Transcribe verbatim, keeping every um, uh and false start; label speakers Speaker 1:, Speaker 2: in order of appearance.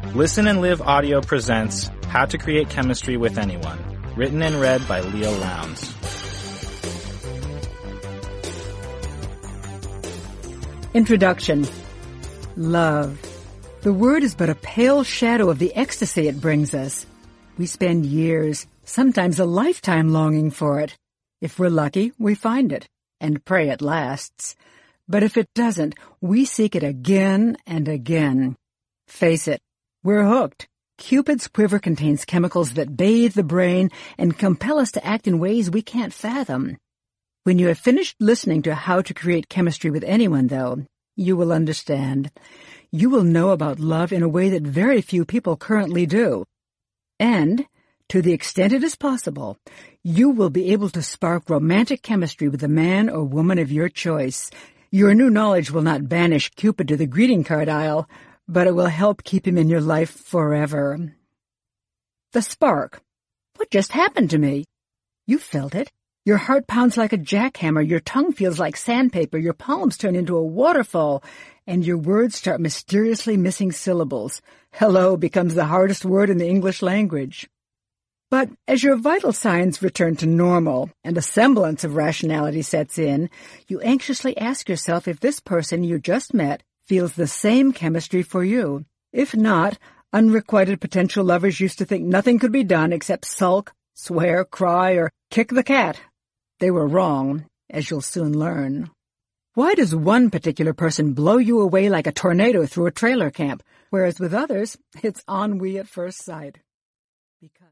Speaker 1: Listen and Live Audio presents How to Create Chemistry with Anyone, written and read by Leah Lowndes.
Speaker 2: Introduction. Love. The word is but a pale shadow of the ecstasy it brings us. We spend years, sometimes a lifetime, longing for it. If we're lucky, we find it, and pray it lasts. But if it doesn't, we seek it again and again. Face it, we're hooked. Cupid's quiver contains chemicals that bathe the brain and compel us to act in ways we can't fathom. When you have finished listening to How to Create Chemistry with Anyone, though, you will understand. You will know about love in a way that very few people currently do. And, to the extent it is possible, you will be able to spark romantic chemistry with the man or woman of your choice. Your new knowledge will not banish Cupid to the greeting card aisle, but it will help keep him in your life forever. The spark. What just happened to me? You felt it. Your heart pounds like a jackhammer, your tongue feels like sandpaper, your palms turn into a waterfall, and your words start mysteriously missing syllables. Hello becomes the hardest word in the English language. But as your vital signs return to normal and a semblance of rationality sets in, you anxiously ask yourself if this person you just met feels the same chemistry for you. If not, unrequited potential lovers used to think nothing could be done except sulk, swear, cry, or kick the cat. They were wrong, as you'll soon learn. Why does one particular person blow you away like a tornado through a trailer camp, whereas with others, it's ennui at first sight? Because